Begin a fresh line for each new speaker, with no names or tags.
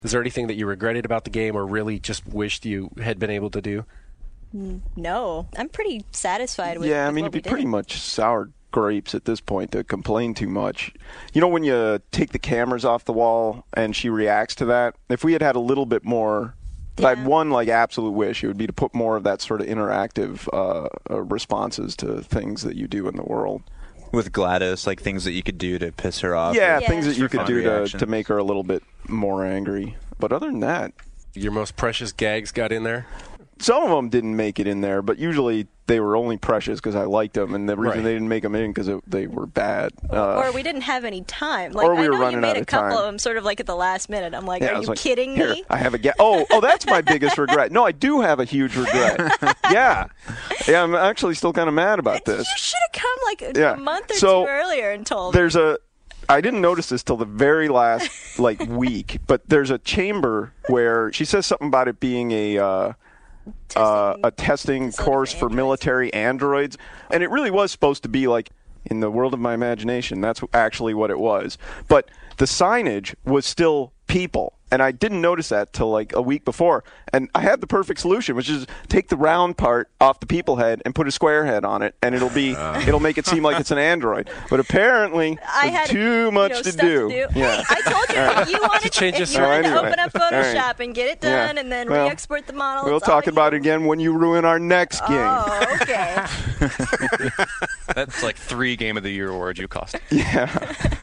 Is there anything that you regretted about the game or really just wished you had been able to do?
No, I'm pretty satisfied with
Yeah, I
with
mean,
what
it'd be
we did.
pretty much sour grapes at this point to complain too much. You know, when you take the cameras off the wall and she reacts to that, if we had had a little bit more, if I had one like absolute wish, it would be to put more of that sort of interactive responses to things that you do in the world.
With Gladys, like things that you could do to piss her off.
Yeah,
Yeah.
things that you
For
could
fun
do
reactions.
to make her a little bit more angry. But other than that,
Your most precious gags got in there?
some of them didn't make it in there, but usually they were only precious because I liked them, and the reason
Right.
they didn't make them in because they were bad.
Or we didn't have any time. Like,
or we
I
were
know you
running
made
out
a
of
couple
time.
of them sort of like at the last minute. I'm like,
Yeah, I
are
was
you
like,
kidding
Here,
me?
I have a gag. Oh, that's my biggest regret. No, I do have a huge regret. Yeah, I'm actually still kind of mad about this.
You should have come like
Yeah.
a month or
So,
two earlier and told me.
There's I didn't notice this till the very last week, but there's a chamber where she says something about it being a testing
facility
course
for
for
androids.
military androids, and it really was supposed to be like in the world of my imagination. That's actually what it was, but the signage was still people. And I didn't notice that till like a week before. And I had the perfect solution, which is take the round part off the people head and put a square head on it, and it'll make it seem like it's an android. But apparently,
I
there's
had
too much to
stuff
do.
Hey,
Yeah.
I told you you wanted,
change
if
this
you wanted to
anyway.
open up
All
Photoshop
right.
and get it
Yeah.
done, and then
Well,
re-export the model.
We'll
it's all
talk about it
you.
again when you ruin our next game.
Oh, okay.
That's like 3 Game of the Year awards you cost.
Yeah.